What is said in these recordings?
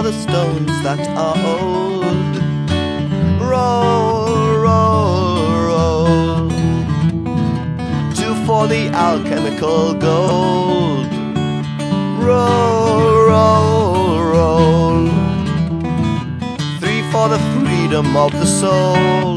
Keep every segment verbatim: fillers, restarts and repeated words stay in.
the stones that are old. Roll, roll, roll. Two for the alchemical gold. Roll, roll, roll. Three for the freedom of the soul.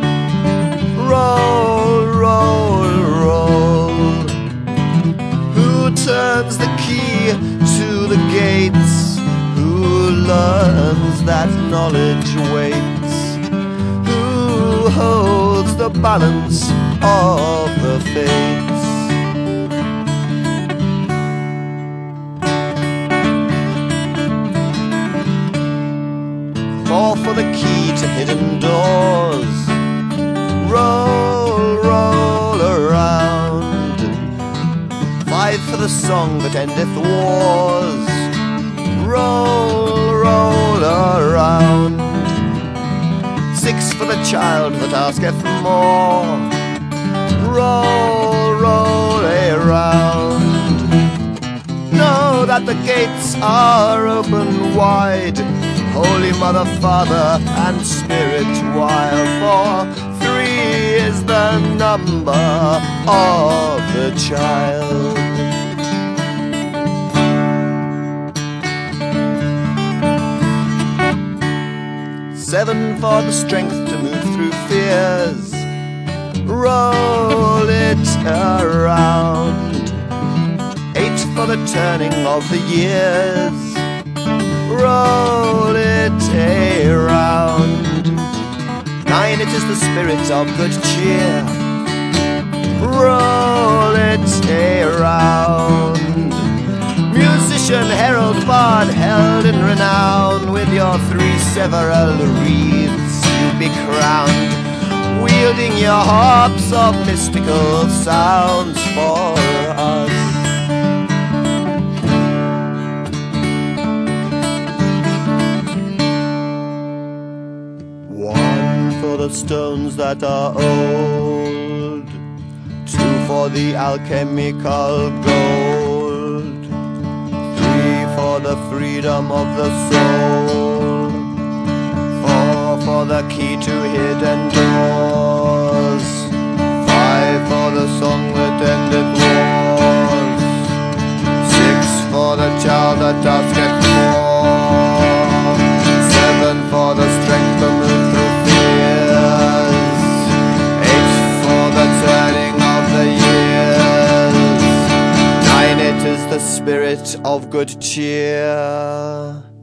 Roll, roll, roll. Who turns the key to the gates? Who learns that knowledge waits? Who holds the balance of the fates? Four for the key to hidden doors. Roll, roll around. Five for the song that endeth wars. Roll, roll around. Six for the child that asketh more. Roll, roll around. Know that the gates are open wide. Holy Mother, Father, and Spirit wild, for three is the number of the child. Seven for the strength to move through fears. Roll it around. Eight for the turning of the years. Roll it around. Nine, it is the spirit of good cheer. Roll it around. Musician, herald, bard, held in renown, with your three several wreaths you be crowned, wielding your harps of mystical sounds for us. For the stones that are old. Two for the alchemical gold. Three for the freedom of the soul. Four for the key to hidden doors. Five for the song that ended wars. Six for the child that asketh more. Seven for the strength to move through the spirit of good cheer.